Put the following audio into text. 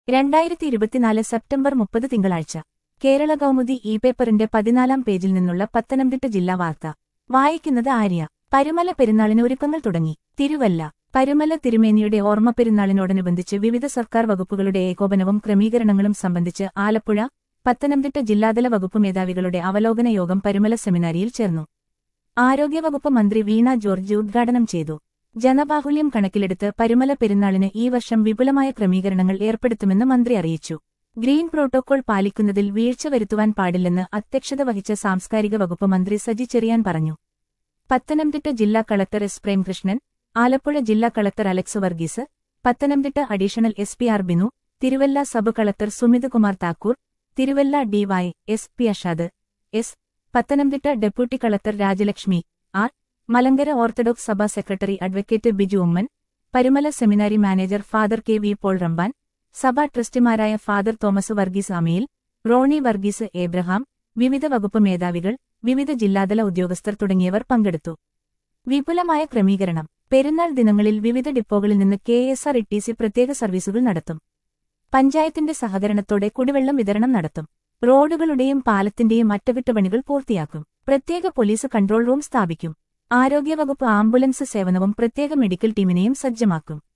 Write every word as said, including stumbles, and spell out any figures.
രണ്ടായിരത്തി ഇരുപത്തിനാല് സെപ്റ്റംബർ മുപ്പത് തിങ്കളാഴ്ച കേരള കൗമുദി ഇ പേപ്പറിന്റെ പതിനാലാം പേജിൽ നിന്നുള്ള പത്തനംതിട്ട ജില്ലാ വാർത്ത വായിക്കുന്നത് ആര്യ. പരുമല പെരുന്നാളിന് ഒരുക്കങ്ങൾ തുടങ്ങി. തിരുവല്ല. പരുമല തിരുമേനിയുടെ ഓർമ്മ പെരുന്നാളിനോടനുബന്ധിച്ച് വിവിധ സർക്കാർ വകുപ്പുകളുടെ ഏകോപനവും ക്രമീകരണങ്ങളും സംബന്ധിച്ച് ആലപ്പുഴ, പത്തനംതിട്ട ജില്ലാതല വകുപ്പ് മേധാവികളുടെ അവലോകന യോഗം പരുമല സെമിനാരിയിൽ ചേർന്നു. ആരോഗ്യവകുപ്പ് മന്ത്രി വീണ ജോർജ് ഉദ്ഘാടനം ചെയ്തു. ജനബാഹുല്യം കണക്കിലെടുത്ത് പരുമല പെരുന്നാളിന് ഈ വർഷം വിപുലമായ ക്രമീകരണങ്ങൾ ഏർപ്പെടുത്തുമെന്ന് മന്ത്രി അറിയിച്ചു. ഗ്രീൻ പ്രോട്ടോകോൾ പാലിക്കുന്നതിൽ വീഴ്ച വരുത്തുവാൻ പാടില്ലെന്ന് അധ്യക്ഷത വഹിച്ച സാംസ്കാരിക വകുപ്പ് മന്ത്രി സജി ചെറിയാൻ പറഞ്ഞു. പത്തനംതിട്ട ജില്ലാ കളക്ടർ എസ് പ്രേംകൃഷ്ണൻ, ആലപ്പുഴ ജില്ലാ collector Alex Varghese, Pathanamthitta additional S P R Binu, Thiruvalla sub collector Sumit Kumar Thakur, Thiruvalla DY S P Ashad S, Pathanamthitta deputy collector Rajalakshmi R, Malankara Orthodox സഭാ secretary advocate Biju Oommen, Parumala seminary manager father K V Paul Ramban, സഭാ ട്രസ്റ്റിമാരായ father Thomas Varghese Amayil, Ronnie Varghese Abraham, വിവിധ വകുപ്പ് മേധാവികൾ, വിവിധ ജില്ലാതല ഉദ്യോഗസ്ഥർ തുടങ്ങിയവർ പങ്കെടുത്തു. വിപുലമായ ക്രമീകരണം. പെരുന്നാൾ ദിനങ്ങളിൽ വിവിധ ഡിപ്പോകളിൽ നിന്ന് K S R T C സി പ്രത്യേക സർവീസുകൾ നടത്തും. പഞ്ചായത്തിന്റെ സഹകരണത്തോടെ കുടിവെള്ളം വിതരണം നടത്തും. റോഡുകളുടെയും പാലത്തിന്റെയും അറ്റകുറ്റപ്പണികൾ പൂർത്തിയാക്കും. പ്രത്യേക പോലീസ് കൺട്രോൾ റൂം സ്ഥാപിക്കും. ആരോഗ്യവകുപ്പ് ആംബുലൻസ് സേവനവും പ്രത്യേക മെഡിക്കൽ ടീമിനെയും സജ്ജമാക്കും.